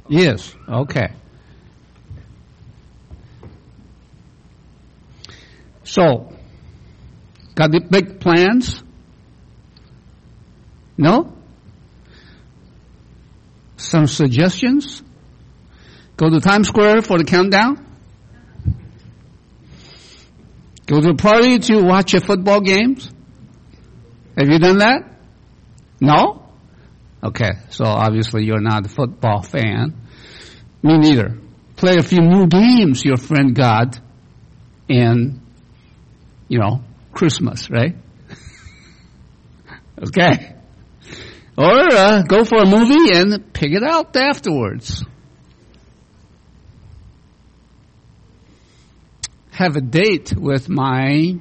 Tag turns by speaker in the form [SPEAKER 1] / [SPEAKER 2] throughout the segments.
[SPEAKER 1] Yes. Okay. So, got the big plans? No? Some suggestions? Go to Times Square for the countdown? Go to a party to watch a football games? Have you done that? No? Okay, so obviously you're not a football fan. Me neither. Play a few new games your friend got in, Christmas, right? Okay. Or go for a movie and pick it out afterwards. Have a date with well,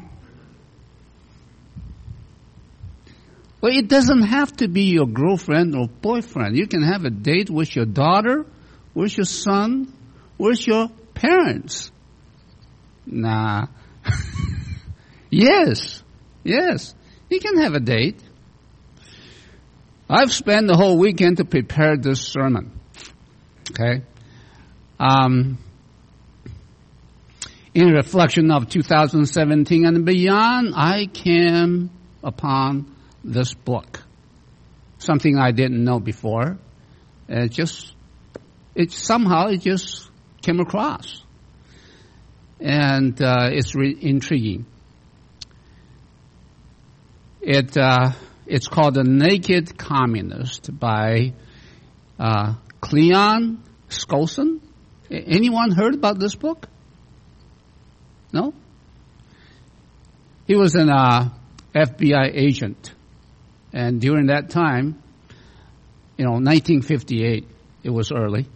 [SPEAKER 1] it doesn't have to be your girlfriend or boyfriend. You can have a date with your daughter, with your son, with your parents. Nah. Yes. You can have a date. I've spent the whole weekend to prepare this sermon. Okay? In reflection of 2017 and beyond, I came upon this book. Something I didn't know before. It just came across. And it's intriguing. It's called The Naked Communist by Cleon Skousen. Anyone heard about this book? No? He was an FBI agent. And during that time, 1958, it was early.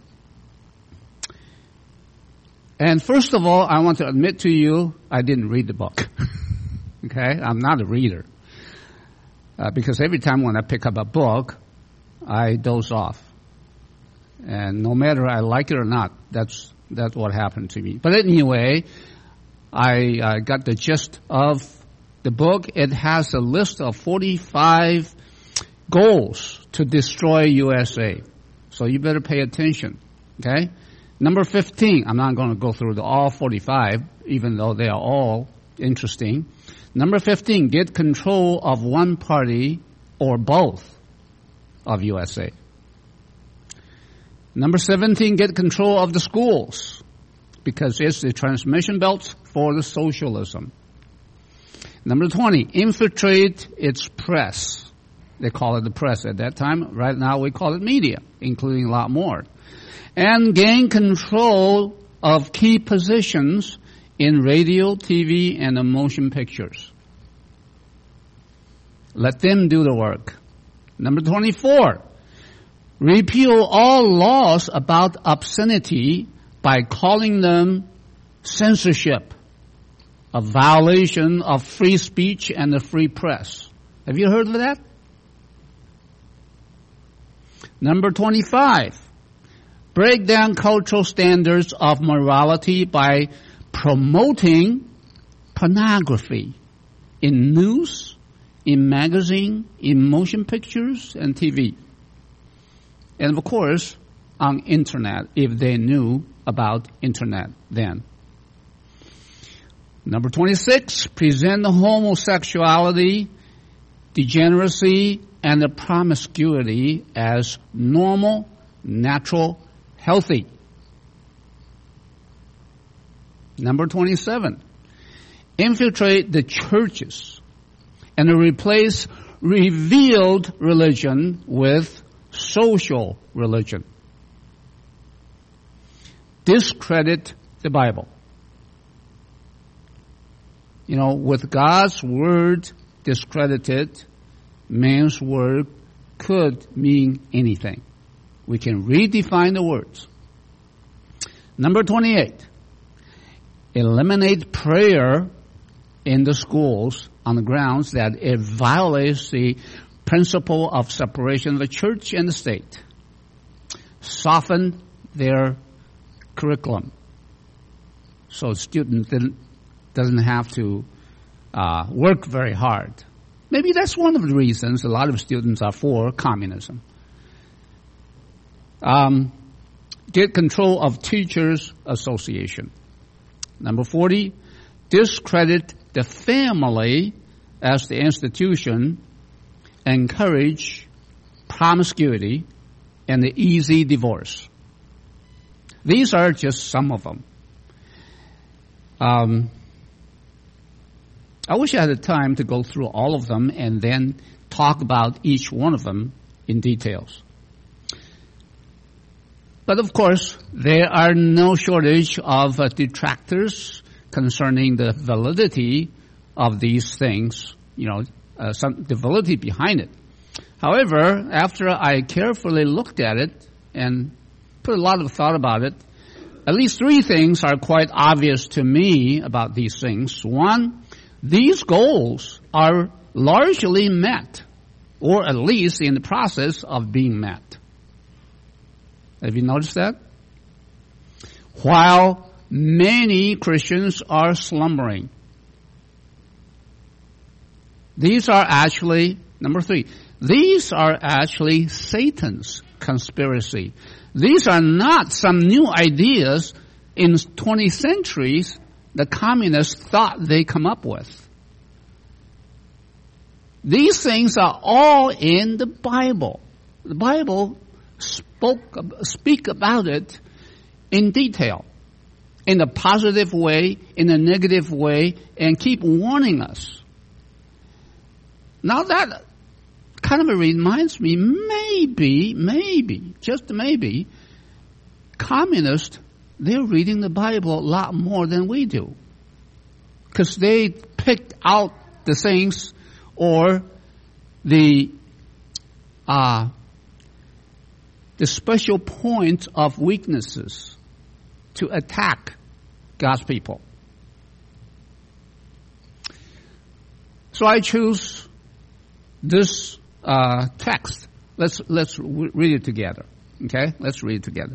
[SPEAKER 1] And first of all, I want to admit to you, I didn't read the book. Okay? I'm not a reader. Because every time when I pick up a book, I doze off. And no matter I like it or not, that's what happened to me. But anyway, I got the gist of the book. It has a list of 45 goals to destroy USA. So you better pay attention. Okay? Number 15, I'm not going to go through all 45, even though they are all interesting. Number 15, get control of one party or both of USA. Number 17, get control of the schools, because it's the transmission belt for the socialism. Number 20, infiltrate its press. They call it the press at that time. Right now we call it media, including a lot more. And gain control of key positions in radio, TV, and motion pictures. Let them do the work. Number 24, repeal all laws about obscenity by calling them censorship, a violation of free speech and the free press. Have you heard of that? Number 25, break down cultural standards of morality by promoting pornography in news, in magazine, in motion pictures, and TV. And of course, on internet, if they knew about internet then. Number 26, present homosexuality, degeneracy, and the promiscuity as normal, natural, healthy. Number 27, infiltrate the churches and replace revealed religion with social religion. Discredit the Bible. With God's word discredited, man's word could mean anything. We can redefine the words. Number 28, eliminate prayer in the schools on the grounds that it violates the principle of separation of the church and the state. Soften their curriculum so students doesn't have to work very hard. Maybe that's one of the reasons a lot of students are for communism. get control of teachers' association. Number 40, discredit the family as the institution, encourage promiscuity and the easy divorce. These are just some of them. I wish I had the time to go through all of them and then talk about each one of them in details. But of course, there are no shortage of detractors concerning the validity of these things, some the validity behind it. However, after I carefully looked at it and put a lot of thought about it, at least three things are quite obvious to me about these things. One, these goals are largely met, or at least in the process of being met. Have you noticed that? While many Christians are slumbering, these are actually, number 3, these are actually Satan's conspiracy. These are not some new ideas in 20 centuries the communists thought they come up with. These things are all in the Bible. The Bible speak about it in detail, in a positive way, in a negative way, and keep warning us. Now that kind of reminds me, maybe, just maybe, communists, they're reading the Bible a lot more than we do. Because they picked out the things or the special points of weaknesses to attack God's people. So I choose this text. Let's read it together. Okay? Let's read it together.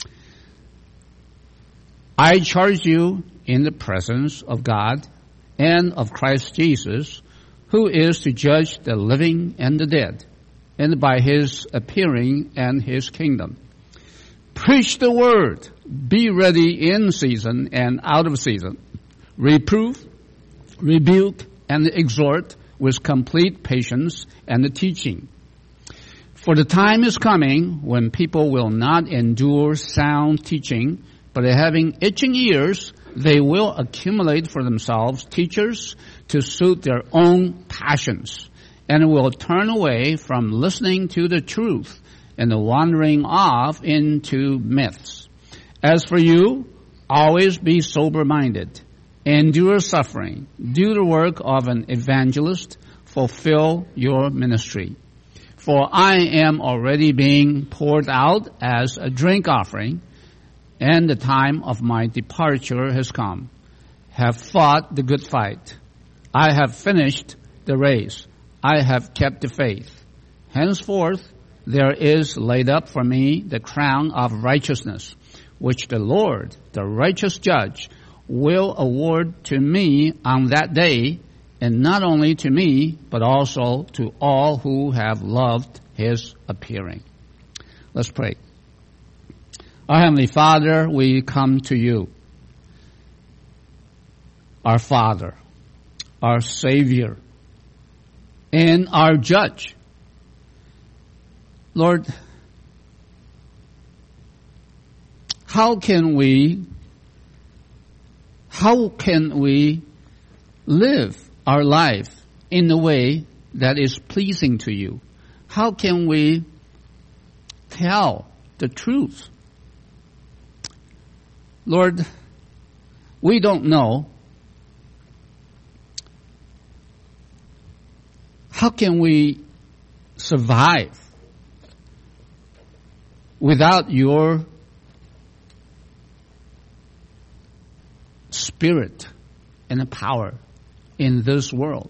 [SPEAKER 1] I charge you in the presence of God and of Christ Jesus, who is to judge the living and the dead, and by his appearing and his kingdom. Preach the word. Be ready in season and out of season. Reprove, rebuke, and exhort with complete patience and the teaching. For the time is coming when people will not endure sound teaching, but having itching ears, they will accumulate for themselves teachers to suit their own passions, and will turn away from listening to the truth and wandering off into myths. As for you, always be sober-minded, endure suffering, do the work of an evangelist, fulfill your ministry. For I am already being poured out as a drink offering, and the time of my departure has come. Have fought the good fight. I have finished the race. I have kept the faith. Henceforth, there is laid up for me the crown of righteousness, which the Lord, the righteous judge, will award to me on that day, and not only to me, but also to all who have loved his appearing. Let's pray. Our Heavenly Father, we come to you. Our Father, our Savior, and our Judge. Lord, how can we live our life in a way that is pleasing to you? How can we tell the truth? Lord, we don't know. How can we survive without your spirit and power in this world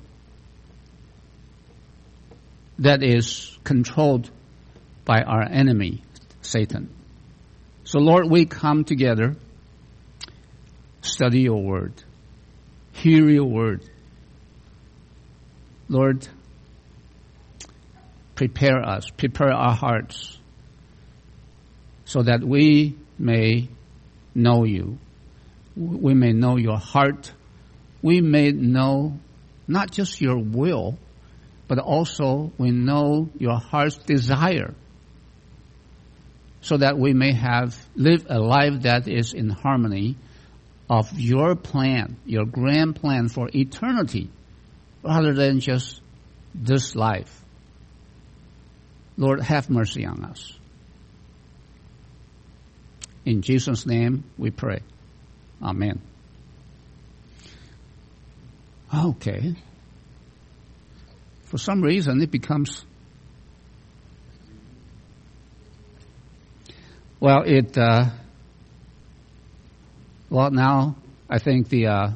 [SPEAKER 1] that is controlled by our enemy, Satan? So, Lord, we come together, study your word, hear your word. Lord, prepare us, prepare our hearts, so that we may know you. We may know your heart. We may know not just your will, but also we know your heart's desire, so that we may live a life that is in harmony of your plan, your grand plan for eternity, rather than just this life. Lord, have mercy on us. In Jesus' name we pray. Amen. Okay. For some reason it becomes... Well, now I think the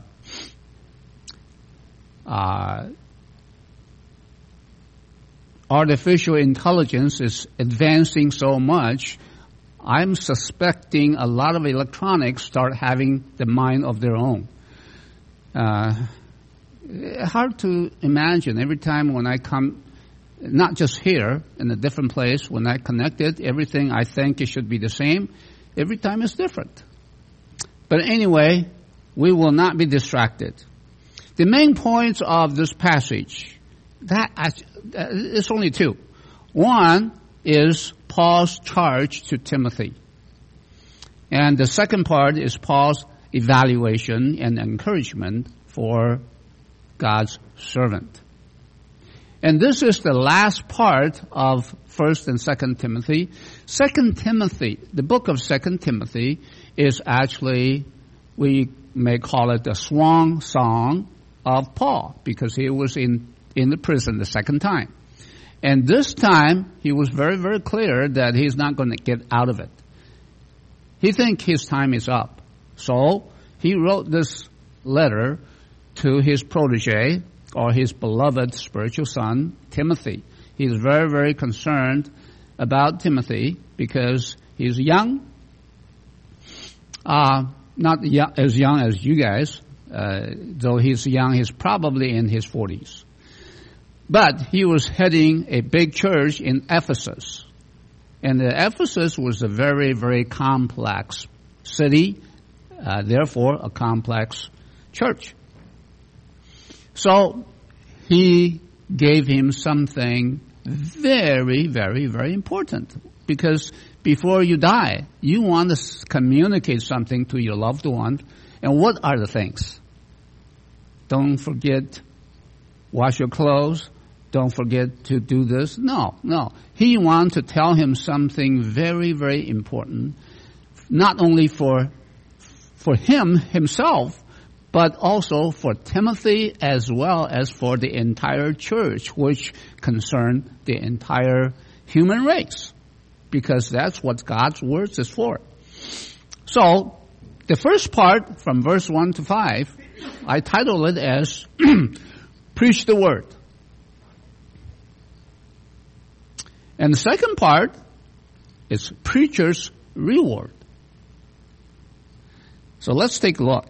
[SPEAKER 1] artificial intelligence is advancing so much, I'm suspecting a lot of electronics start having the mind of their own. Hard to imagine. Every time when I come, not just here, in a different place, when I connect it, everything I think it should be the same. Every time it's different. But anyway, we will not be distracted. The main points of this passage, it's only two. One is Paul's charge to Timothy. And the second part is Paul's evaluation and encouragement for God's servant. And this is the last part of 1st and 2nd Timothy. 2nd Timothy, the book of 2nd Timothy is actually, we may call it the swan song of Paul, because he was in the prison the second time. And this time, he was very, very clear that he's not going to get out of it. He thinks his time is up. So, he wrote this letter to his protege, or his beloved spiritual son, Timothy. He's very, very concerned about Timothy because he's young, not as young as you guys, though he's young, he's probably in his 40s. But he was heading a big church in Ephesus. And Ephesus was a very, very complex city, therefore a complex church. So he gave him something very, very, very important. Because before you die, you want to communicate something to your loved one. And what are the things? Don't forget, wash your clothes. Don't forget to do this. No. He wanted to tell him something very, very important. Not only for him, himself, but also for Timothy as well as for the entire church, which concerned the entire human race. Because that's what God's words is for. So, the first part, from verse 1 to 5, I titled it as, Preach the Word. And the second part is Preacher's Reward. So let's take a look.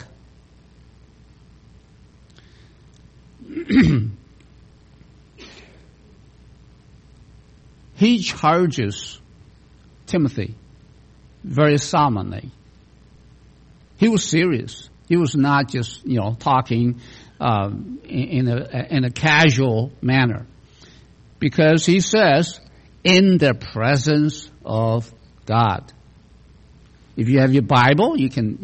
[SPEAKER 1] He charges Timothy very solemnly. He was serious. He was not just, talking in a casual manner, because he says, in the presence of God. If you have your Bible, you can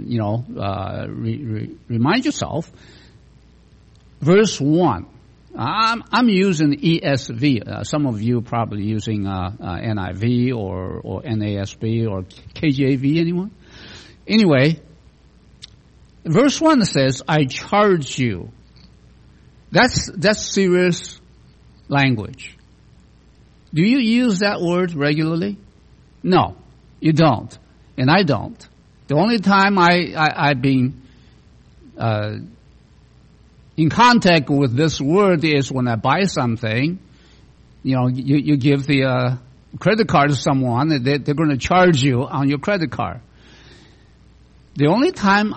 [SPEAKER 1] remind yourself. Verse 1. I'm using ESV. Some of you are probably using NIV or NASB or KJV. Anyone? Anyway, verse 1 says, I charge you. That's serious language. Do you use that word regularly? No, you don't. And I don't. The only time I've been in contact with this word is when I buy something. You give the credit card to someone, and they're going to charge you on your credit card. The only time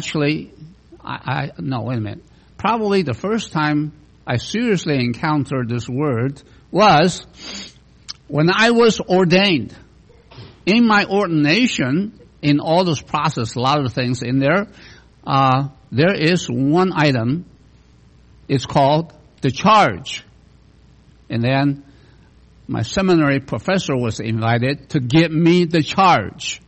[SPEAKER 1] probably the first time I seriously encountered this word was when I was ordained in my ordination, in all this process, a lot of things in there, there is one item. It's called the charge. And then my seminary professor was invited to give me the charge.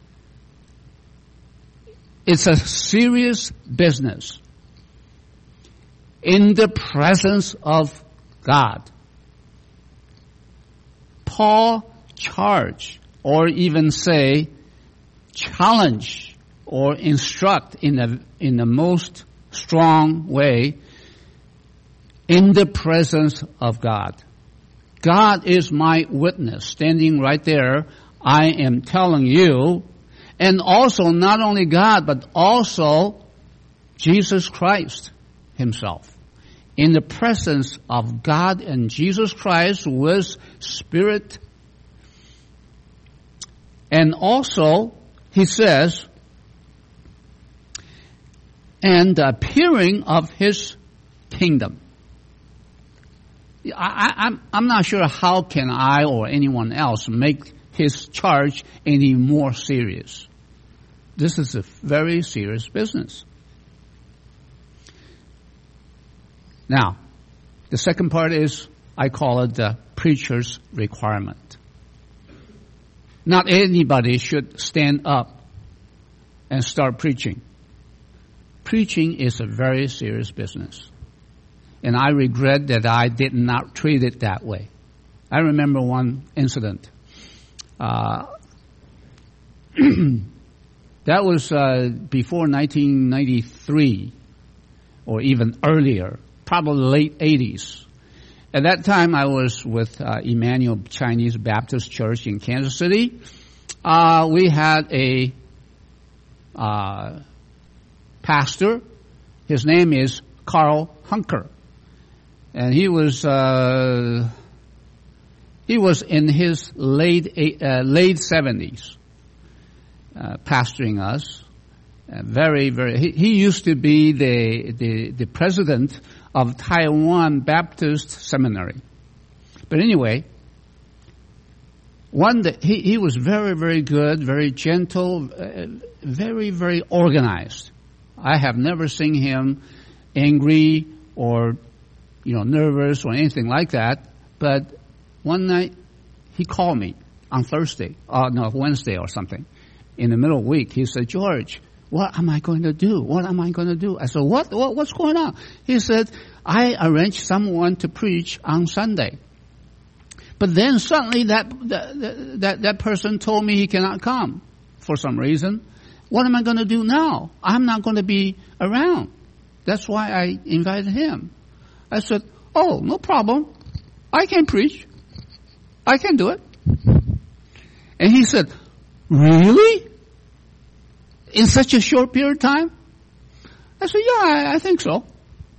[SPEAKER 1] It's a serious business in the presence of God. Paul charge, or even say challenge or instruct in the most strong way in the presence of God. God is my witness standing right there. I am telling you, and also not only God, but also Jesus Christ himself. In the presence of God and Jesus Christ with Spirit. And also, he says, and the appearing of his kingdom. I'm not sure how can I or anyone else make his charge any more serious. This is a very serious business. Now, the second part is, I call it the preacher's requirement. Not anybody should stand up and start preaching. Preaching is a very serious business. And I regret that I did not treat it that way. I remember one incident. That was before 1993, or even earlier, probably late 80s. At that time, I was with Emmanuel Chinese Baptist Church in Kansas City. We had a pastor. His name is Carl Hunker. And he was in his late 70s, pastoring us. He used to be the president of Taiwan Baptist Seminary. But anyway, one day, he was very, very good, very gentle, very, very organized. I have never seen him angry or nervous or anything like that. But one night, he called me on Wednesday or something. In the middle of the week, he said, "George, what am I going to do? What am I going to do?" I said, What's going on? He said, "I arranged someone to preach on Sunday. But then suddenly that person told me he cannot come for some reason. What am I going to do now? I'm not going to be around. That's why I invited him." I said, "Oh, no problem. I can preach. I can do it." And he said, "Really? In such a short period of time?" I said, "Yeah, I think so."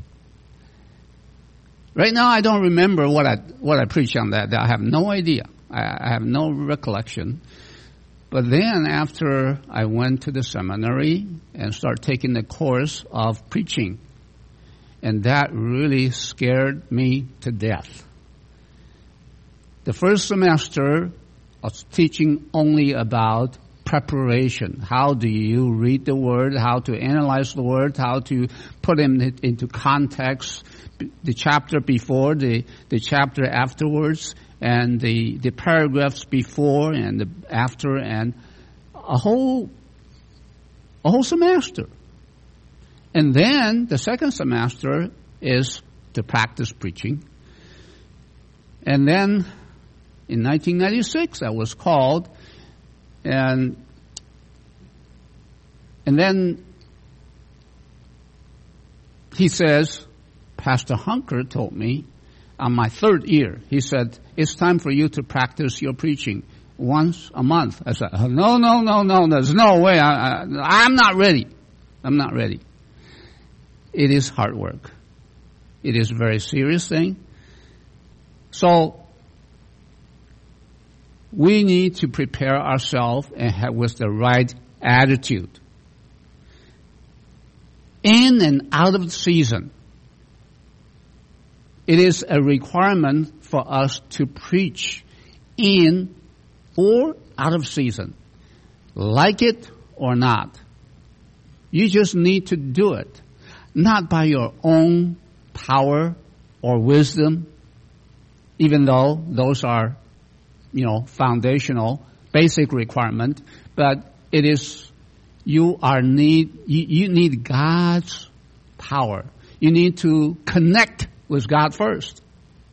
[SPEAKER 1] Right now, I don't remember what I preached on that. I have no idea. I have no recollection. But then after I went to the seminary and started taking the course of preaching, and that really scared me to death. The first semester, I was teaching only about preparation. How do you read the Word? How to analyze the Word? How to put it into context? The chapter before, the chapter afterwards, and the paragraphs before and the after, and a whole semester. And then the second semester is to practice preaching. And then in 1996, I was called, and then he says, Pastor Hunker told me on my third year, he said, "It's time for you to practice your preaching once a month." I said, no, there's no way. I'm not ready. I'm not ready. It is hard work. It is a very serious thing. So we need to prepare ourselves and have with the right attitude. In and out of the season, it is a requirement for us to preach in or out of season, like it or not. You just need to do it, not by your own power or wisdom, even though those are, foundational, basic requirement, but it is, you need God's power. You need to connect with God first.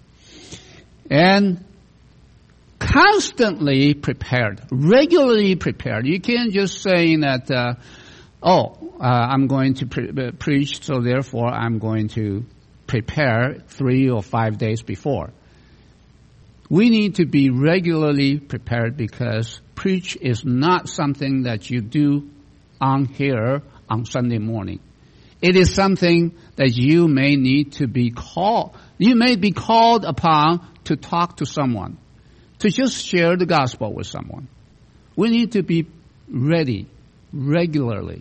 [SPEAKER 1] And constantly prepared, regularly prepared. You can't just say that, I'm going to preach, so therefore I'm going to prepare 3 or 5 days before. We need to be regularly prepared because preach is not something that you do on here on Sunday morning. It is something that you may need to be called. You may be called upon to talk to someone, to just share the gospel with someone. We need to be ready regularly.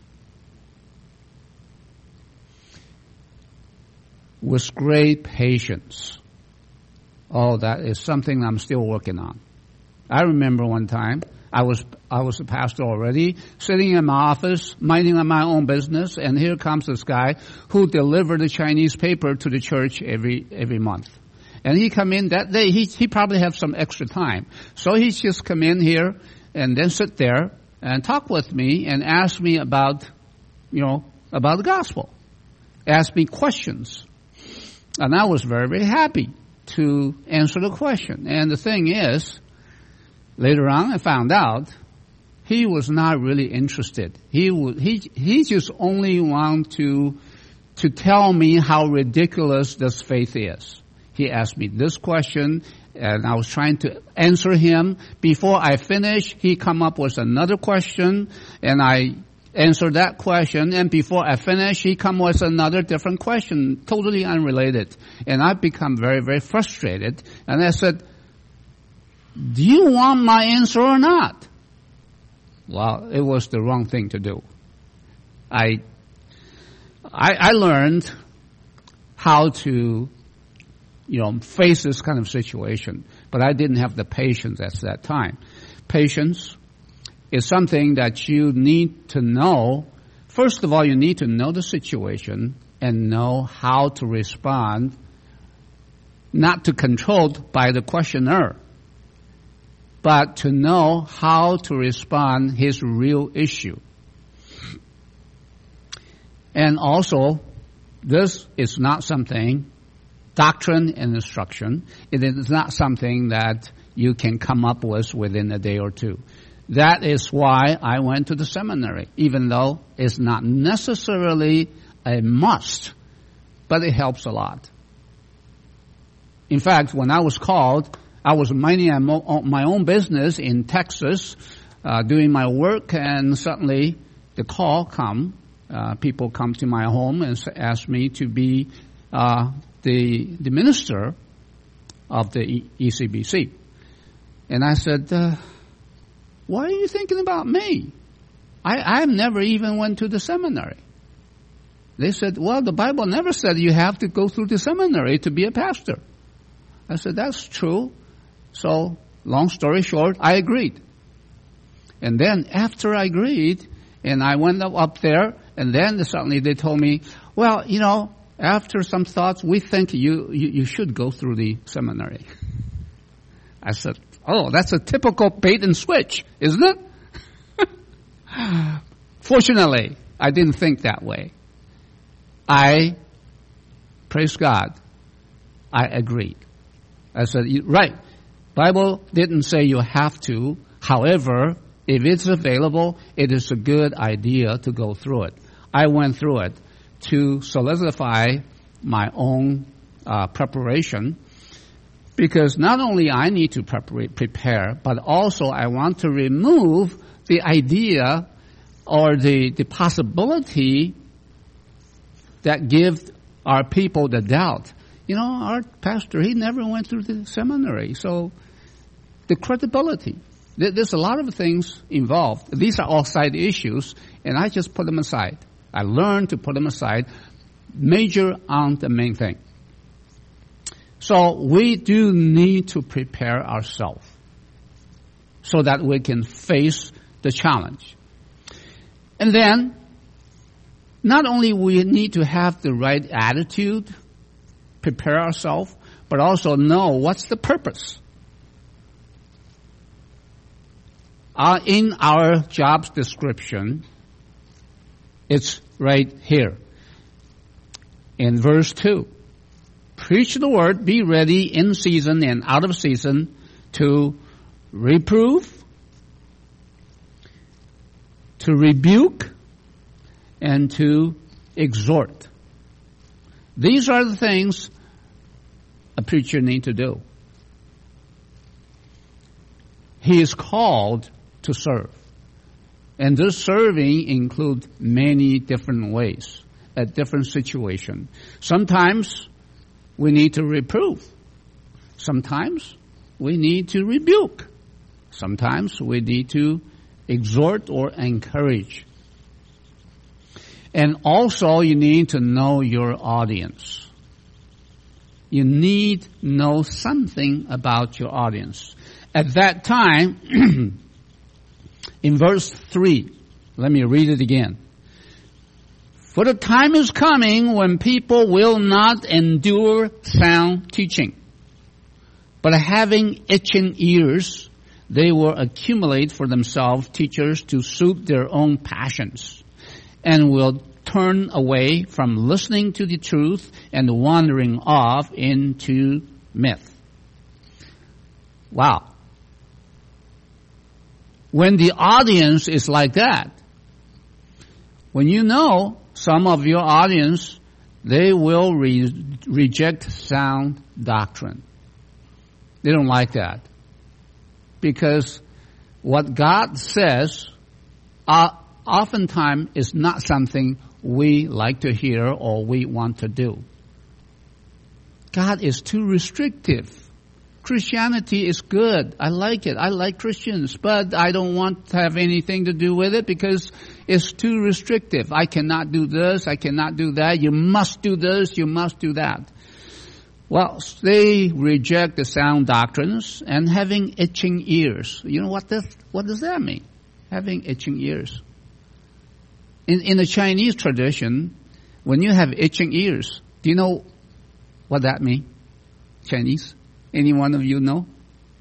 [SPEAKER 1] With great patience. Oh, that is something I'm still working on. I remember one time, I was a pastor already, sitting in my office, minding my own business, and here comes this guy who delivered the Chinese paper to the church every month. And he come in that day, he probably have some extra time. So he just come in here and then sit there and talk with me and ask me about the gospel. Ask me questions. And I was very, very happy to answer the question. And the thing is, later on I found out he was not really interested. He just only want to tell me how ridiculous this faith is. He asked me this question, and I was trying to answer him. Before I finished, he come up with another question, and I answered that question. And before I finished, he come with another different question, totally unrelated. And I become very, very frustrated. And I said, do you want my answer or not? Well, it was the wrong thing to do. I learned how to face this kind of situation, but I didn't have the patience at that time. Patience is something that you need to know. First of all, you need to know the situation and know how to respond, not to controlled by the questioner, but to know how to respond his real issue. And also, this is not something, doctrine and instruction, it is not something that you can come up with within a day or two. That is why I went to the seminary, even though it's not necessarily a must, but it helps a lot. In fact, when I was called, I was minding my own business in Texas, doing my work, and suddenly the call come. People come to my home and ask me to be the minister of the ECBC. And I said, why are you thinking about me? I've never even went to the seminary. They said, well, the Bible never said you have to go through the seminary to be a pastor. I said, that's true. So, long story short, I agreed. And then after I agreed, and I went up there, and then suddenly they told me, well, after some thoughts, we think you should go through the seminary. I said, oh, that's a typical bait and switch, isn't it? Fortunately, I didn't think that way. Praise God, I agreed. I said, right, Bible didn't say you have to. However, if it's available, it is a good idea to go through it. I went through it to solidify my own preparation, because not only I need to prepare, but also I want to remove the idea or the possibility that gives our people the doubt. Our pastor, he never went through the seminary, so the credibility. There's a lot of things involved. These are all side issues, and I just put them aside. I learned to put them aside, major on the main thing. So we do need to prepare ourselves. so that we can face the challenge. And then, not only we need to have the right attitude, prepare ourselves, but also know what's the purpose. In our job description, it's right here. In verse 2, preach the word, be ready in season and out of season to reprove, to rebuke, and to exhort. These are the things a preacher needs to do. He is called to serve. And this serving includes many different ways, at different situations. Sometimes we need to reprove. Sometimes we need to rebuke. Sometimes we need to exhort or encourage. And also you need to know your audience. You need to know something about your audience. At that time, in verse 3, let me read it again. For the time is coming when people will not endure sound teaching, but having itching ears, they will accumulate for themselves teachers to suit their own passions, and will turn away from listening to the truth and wandering off into myth. Wow. When the audience is like that, when you know some of your audience, they will reject sound doctrine. They don't like that. Because what God says oftentimes is not something we like to hear or we want to do. God is too restrictive. Christianity is good. I like it. I like Christians, but I don't want to have anything to do with it because it's too restrictive. I cannot do this. I cannot do that. You must do this. You must do that. Well, they reject the sound doctrines and having itching ears. You know what does that mean? Having itching ears. In the Chinese tradition, when you have itching ears, do you know what that means? Chinese? Any one of you know?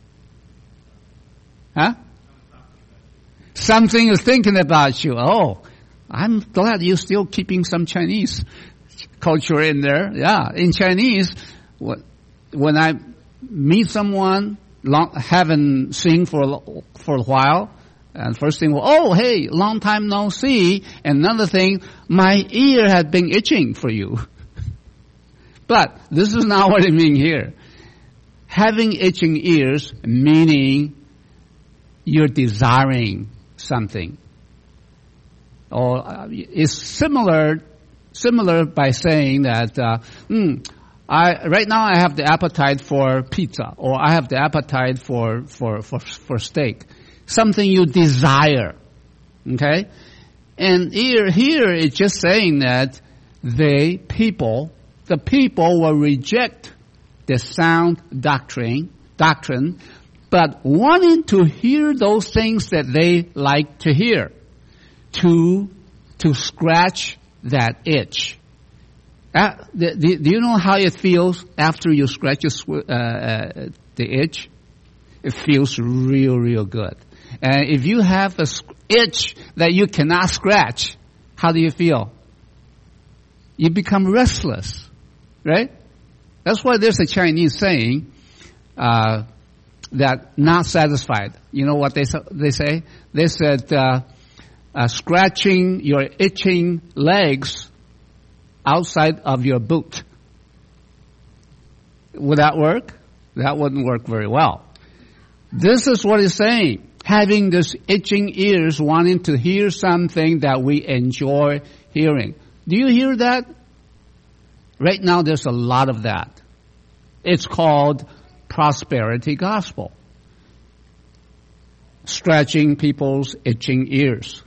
[SPEAKER 1] Huh? Something is thinking about you. Oh, I'm glad you're still keeping some Chinese culture in there. Yeah, in Chinese, when I meet someone haven't seen for a while, and first thing, oh, hey, long time no see. And another thing, my ear had been itching for you. But this is not what I mean here. Having itching ears, meaning you're desiring something. Or it's similar by saying that, right now I have the appetite for pizza, or I have the appetite for steak. Something you desire. Okay? And here it's just saying that the people will reject the sound doctrine, but wanting to hear those things that they like to hear, to scratch that itch. Do you know how it feels after you scratch the itch? It feels real good. And if you have an itch that you cannot scratch, how do you feel? You become restless, right? That's why there's a Chinese saying that not satisfied. You know what they say? They said scratching your itching legs outside of your boot. Would that work? That wouldn't work very well. This is what it's saying. Having this itching ears, wanting to hear something that we enjoy hearing. Do you hear that? Right now there's a lot of that. It's called prosperity gospel. Scratching people's itching ears.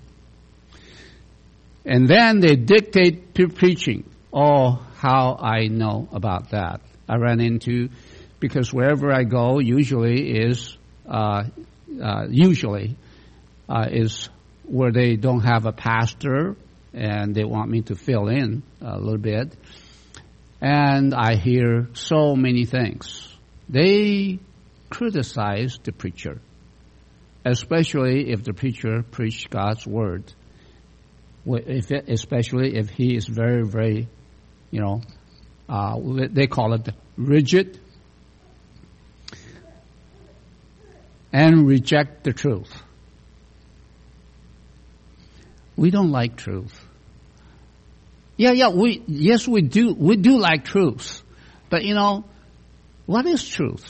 [SPEAKER 1] And then they dictate preaching. Oh, how I know about that. I ran into, because wherever I go usually is usually is where they don't have a pastor and they want me to fill in a little bit. And I hear so many things. They criticize the preacher, especially if the preacher preached God's word, especially if he is very, very, they call it rigid and reject the truth. We don't like truth. We do. We do like truth. But what is truth?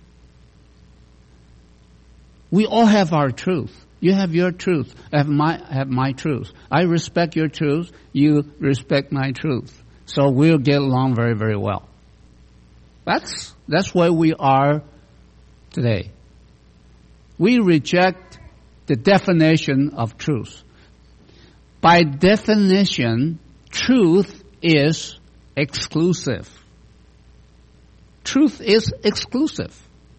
[SPEAKER 1] We all have our truth. You have your truth. I have my truth. I respect your truth. You respect my truth. So we'll get along very, very well. That's where we are today. We reject the definition of truth. By definition, truth is exclusive. Truth is exclusive.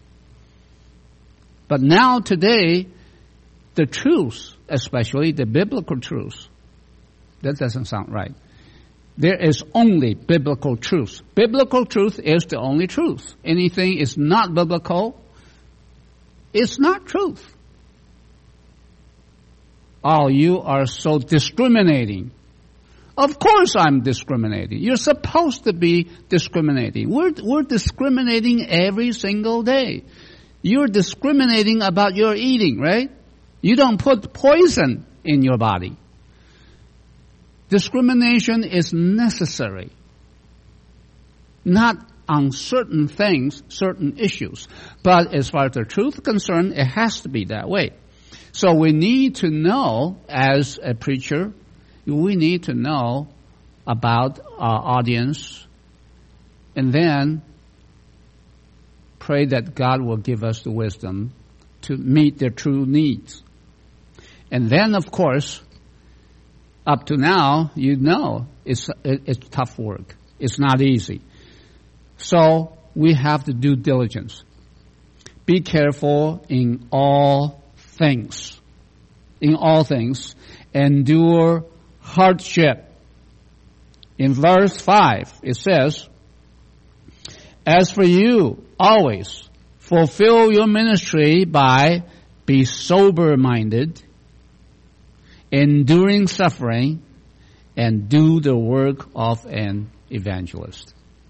[SPEAKER 1] But now today, the truth, especially the biblical truth, that doesn't sound right. There is only biblical truth. Biblical truth is the only truth. Anything is not biblical, it's not truth. Oh, you are so discriminating. Of course I'm discriminating. You're supposed to be discriminating. We're discriminating every single day. You're discriminating about your eating, right? You don't put poison in your body. Discrimination is necessary. Not on certain things, certain issues. But as far as the truth is concerned, it has to be that way. So we need to know, as a preacher, we need to know about our audience and then pray that God will give us the wisdom to meet their true needs. And then, of course, up to now, it's tough work. It's not easy. So we have to do diligence. Be careful in all things. In all things. Endure hardship. In verse 5, it says, as for you, always fulfill your ministry by be sober-minded, enduring suffering, and do the work of an evangelist.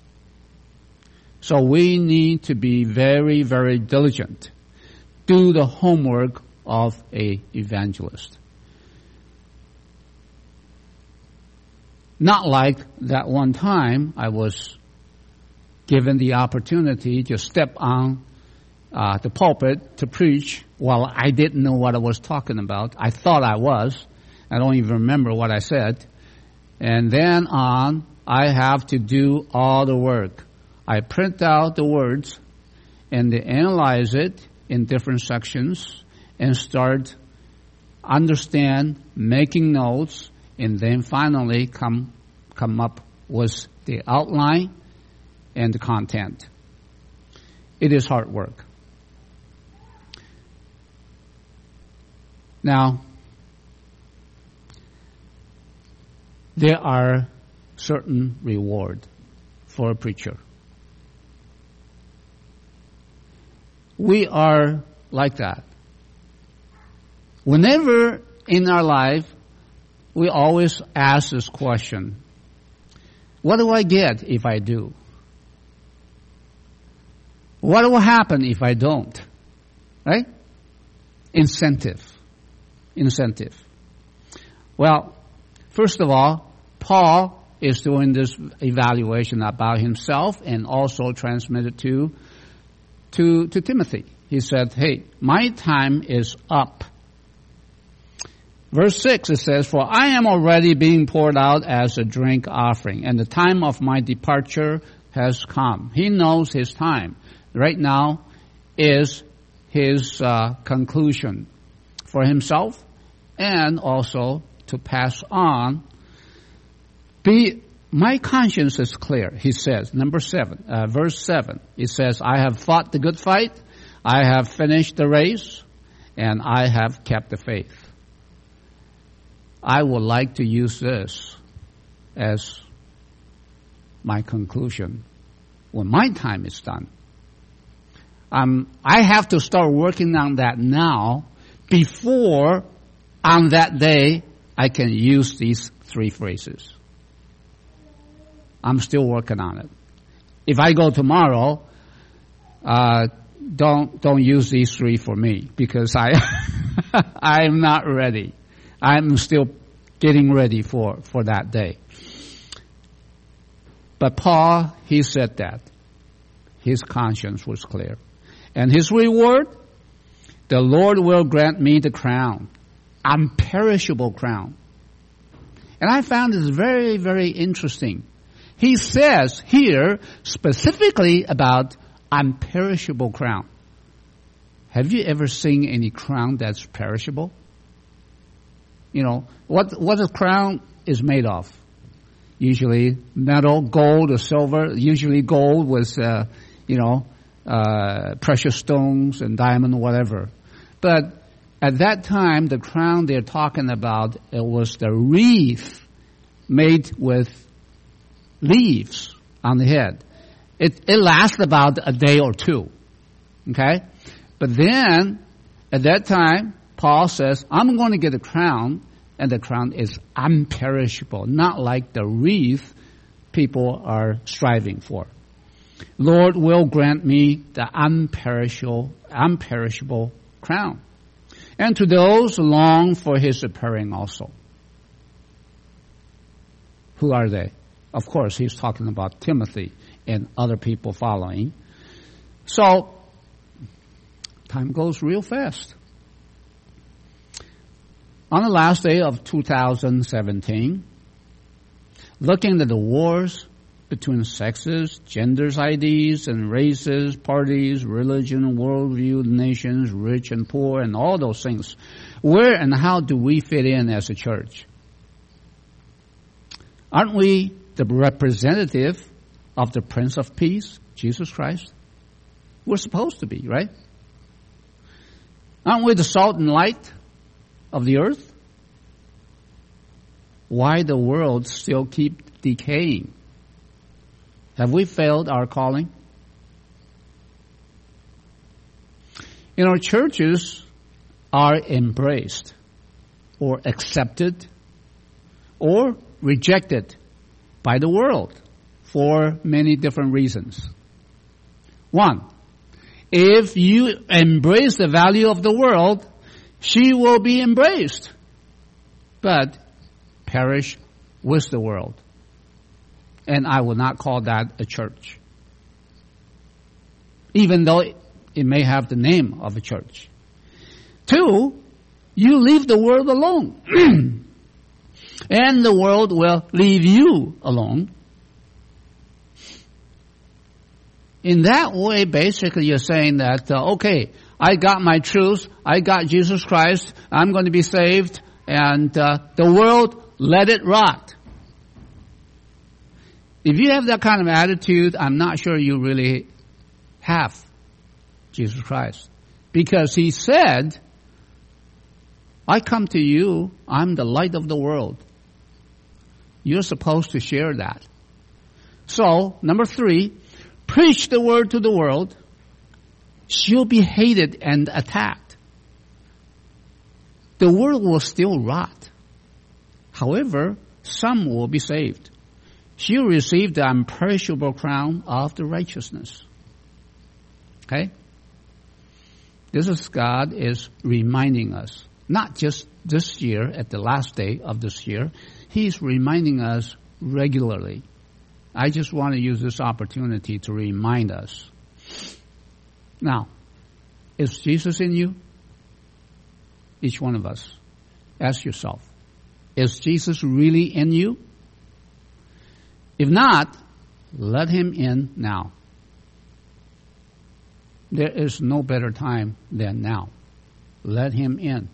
[SPEAKER 1] So we need to be very, very diligent. Do the homework of an evangelist. Not like that one time I was given the opportunity to step on the pulpit to preach while I didn't know what I was talking about. I thought I was. I don't even remember what I said. And then on, I have to do all the work. I print out the words and they analyze it in different sections and start understand, making notes, and then finally come up with the outline and the content. It is hard work. Now, there are certain reward for a preacher. We are like that. Whenever in our life, we always ask this question, what do I get if I do? What will happen if I don't? Right? Incentive. Well, first of all, Paul is doing this evaluation about himself and also transmitted to Timothy. He said, hey, my time is up. Verse 6, it says, for I am already being poured out as a drink offering, and the time of my departure has come. He knows his time. Right now is his conclusion for himself and also to pass on. My conscience is clear, he says. Verse 7, it says, I have fought the good fight. I have finished the race. and I have kept the faith. I would like to use this as my conclusion when my time is done. I have to start working on that now before on that day I can use these 3 phrases. I'm still working on it. If I go tomorrow, don't use these 3 for me because I'm not ready. I'm still getting ready for that day. But Paul, he said that. His conscience was clear. And his reward, the Lord will grant me the crown, imperishable crown. And I found this very, very interesting. He says here specifically about imperishable crown. Have you ever seen any crown that's perishable? You know, what a crown is made of? Usually metal, gold or silver, usually gold with, precious stones and diamond, whatever. But at that time, the crown they're talking about, it was the wreath made with leaves on the head. It lasts about a day or 2. Okay? But then, at that time, Paul says, I'm going to get a crown, and the crown is imperishable, not like the wreath people are striving for. Lord will grant me the imperishable crown. And to those long for his appearing also. Who are they? Of course, he's talking about Timothy and other people following. So, time goes real fast. On the last day of 2017, looking at the wars between sexes, genders, IDs, and races, parties, religion, worldview, nations, rich and poor, and all those things, where and how do we fit in as a church? Aren't we the representative of the Prince of Peace, Jesus Christ? We're supposed to be, right? Aren't we the salt and light of the earth? Why the world still keep decaying? Have we failed our calling? In our churches are embraced or accepted or rejected by the world for many different reasons. 1, if you embrace the value of the world, she will be embraced, but perish with the world. And I will not call that a church, even though it may have the name of a church. 2, you leave the world alone. And the world will leave you alone. In that way, basically you're saying that, okay, I got my truth, I got Jesus Christ, I'm going to be saved, and the world, let it rot. If you have that kind of attitude, I'm not sure you really have Jesus Christ. Because he said, I come to you, I'm the light of the world. You're supposed to share that. So, number 3, preach the word to the world. She'll be hated and attacked. The world will still rot. However, some will be saved. She'll receive the imperishable crown of the righteousness. Okay? This is God is reminding us, not just this year, at the last day of this year. He's reminding us regularly. I just want to use this opportunity to remind us. Now, is Jesus in you? Each one of us. Ask yourself, is Jesus really in you? If not, let him in now. There is no better time than now. Let him in.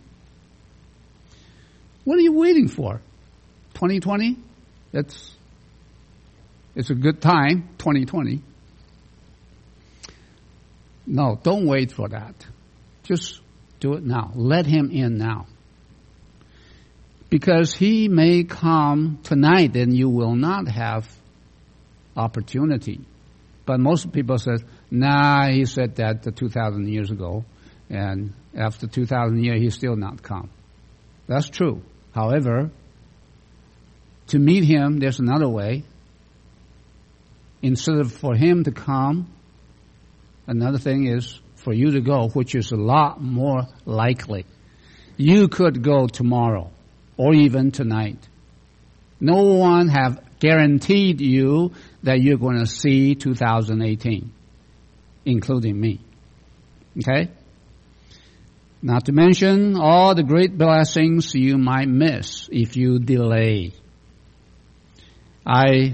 [SPEAKER 1] What are you waiting for? 2020? It's a good time, 2020. No, don't wait for that. Just Do it now. Let him in now. Because he may come tonight and you will not have opportunity. But most people say, nah, he said that 2,000 years ago, and after 2,000 years, he's still not come. That's true. However, to meet him, there's another way. Instead of for him to come, another thing is for you to go, which is a lot more likely. You could go tomorrow or even tonight. No one have guaranteed you that you're going to see 2018, including me. Okay? Not to mention all the great blessings you might miss if you delay. I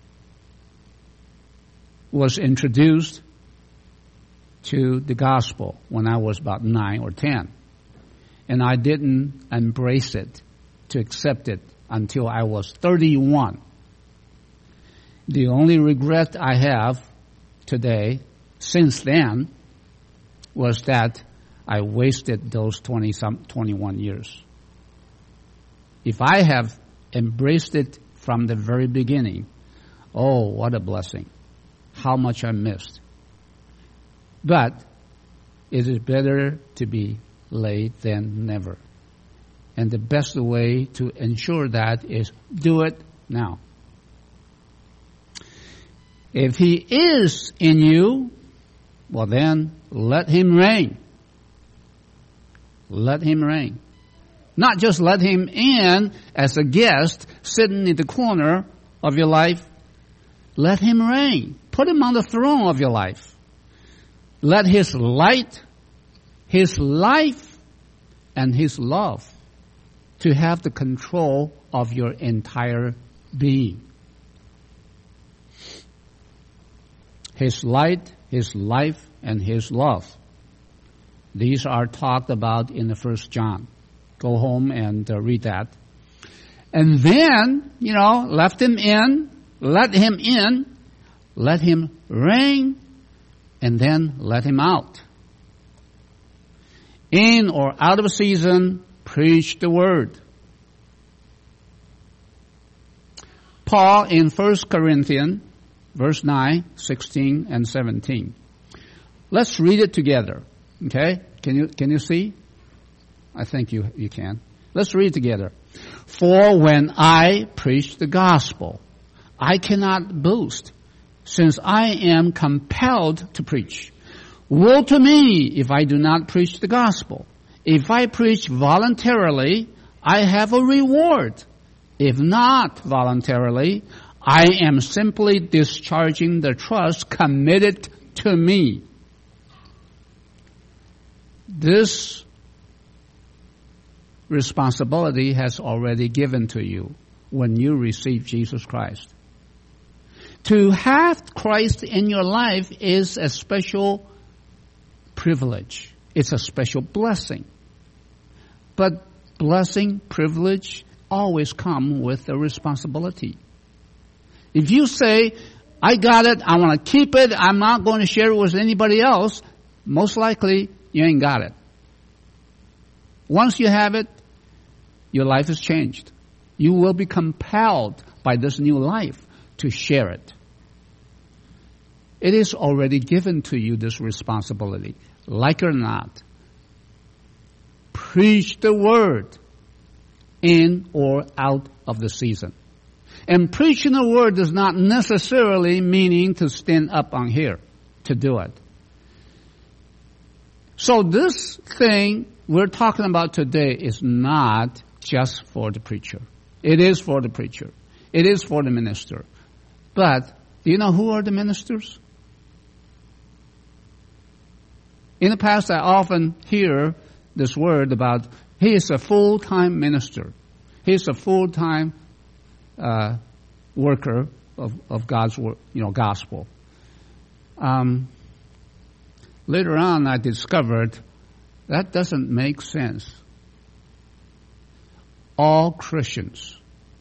[SPEAKER 1] was introduced to the gospel when I was about 9 or 10. And I didn't embrace it, to accept it, until I was 31. The only regret I have today, since then, was that I wasted those 21 years. If I have embraced it from the very beginning, oh, what a blessing. How much I missed. But it is better to be late than never. And the best way to ensure that is do it now. If he is in you, well then, let him reign. Let him reign. Not just let him in as a guest sitting in the corner of your life. Let him reign. Put him on the throne of your life. Let his light, his life, and his love to have the control of your entire being. His light, his life, and his love. These are talked about in the 1 John. Go home and read that. And then, let him in, let him reign, and then let him out. In or out of season, preach the word. Paul in 1 Corinthians, verse 9, 16, and 17. Let's read it together. Okay? Can you see? I think you can. Let's read together. For when I preach the gospel, I cannot boast, since I am compelled to preach. Woe to me if I do not preach the gospel. If I preach voluntarily, I have a reward. If not voluntarily, I am simply discharging the trust committed to me. This responsibility has already given to you when you receive Jesus Christ. To have Christ in your life is a special privilege. It's a special blessing. But blessing, privilege, always come with a responsibility. If you say, I got it, I want to keep it, I'm not going to share it with anybody else, most likely you ain't got it. Once you have it, your life is changed. You will be compelled by this new life to share it. It is already given to you, this responsibility. Like it or not, preach the word in or out of the season. And preaching the word does not necessarily meaning to stand up on here to do it. So this thing we're talking about today is not just for the preacher. It is for the preacher. It is for the minister. But do you know who are the ministers? In the past, I often hear this word about he is a full-time minister. He's a full-time worker of God's gospel. Later on, I discovered that doesn't make sense. All Christians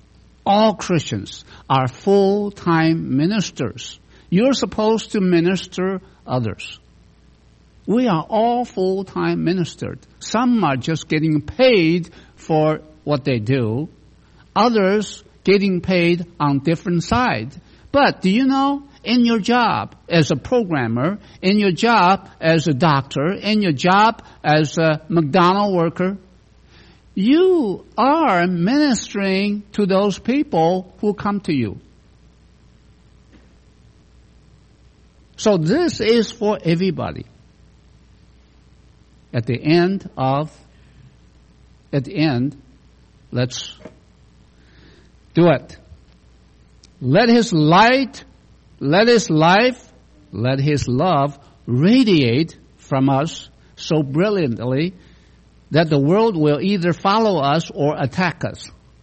[SPEAKER 1] are full-time ministers. You're supposed to minister others. We are all full-time ministers. Some are just getting paid for what they do. Others getting paid on different sides. But do you know, in your job as a programmer, in your job as a doctor, in your job as a McDonald's worker, you are ministering to those people who come to you. So this is for everybody. At the end, let's do it. Let His light, let His life, let His love radiate from us so brilliantly that the world will either follow us or attack us.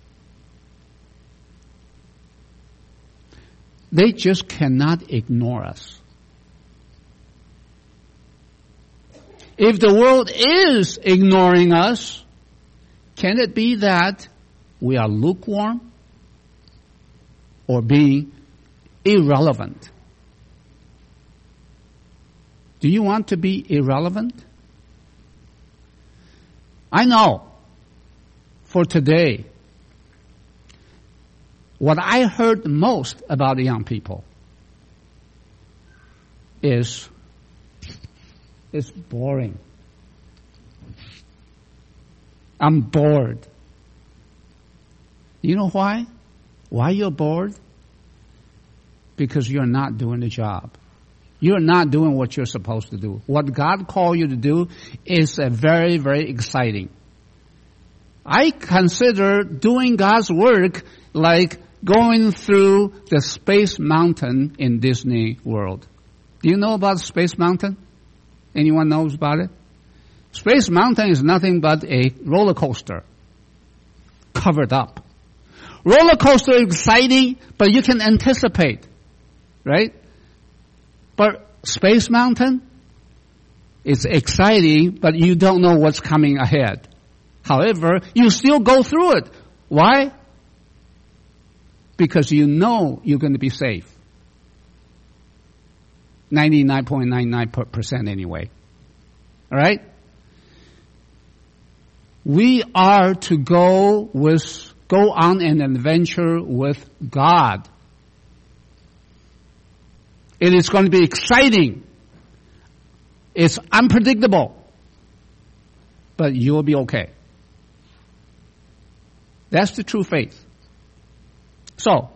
[SPEAKER 1] They just cannot ignore us. If the world is ignoring us, can it be that we are lukewarm or being irrelevant? Do you want to be irrelevant? I know for today, what I heard most about the young people is it's boring. I'm bored. You know why? Why you're bored? Because you're not doing the job. You're not doing what you're supposed to do. What God called you to do is very, very exciting. I consider doing God's work like going through the Space Mountain in Disney World. Do you know about Space Mountain? Anyone knows about it? Space Mountain is nothing but a roller coaster covered up. Roller coaster is exciting, but you can anticipate, right? But Space Mountain is exciting, but you don't know what's coming ahead. However, you still go through it. Why? Because you know you're going to be safe. 99.99% anyway. All right? We are to go on an adventure with God. It is going to be exciting. It's unpredictable. But you will be okay. That's the true faith. So,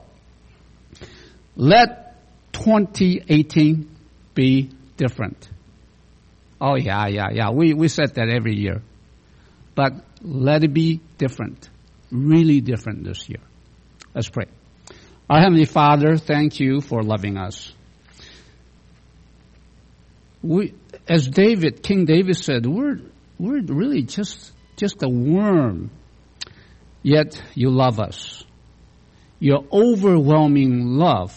[SPEAKER 1] let 2018 be different. Oh, yeah. We said that every year. But let it be different. Really different this year. Let's pray. Our Heavenly Father, thank you for loving us. As King David said, we're really just a worm. Yet you love us. Your overwhelming love.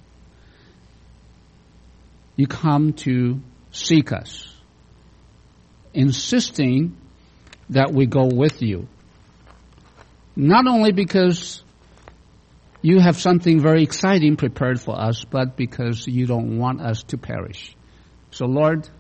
[SPEAKER 1] You come to seek us, insisting that we go with you. Not only because you have something very exciting prepared for us, but because you don't want us to perish. So, Lord,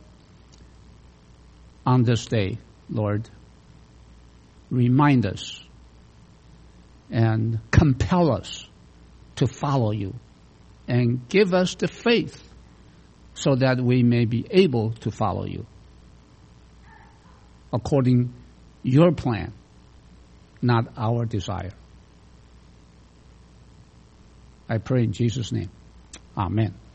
[SPEAKER 1] on this day, Lord, remind us and compel us to follow you and give us the faith so that we may be able to follow you according your plan, not our desire. I pray in Jesus' name. Amen.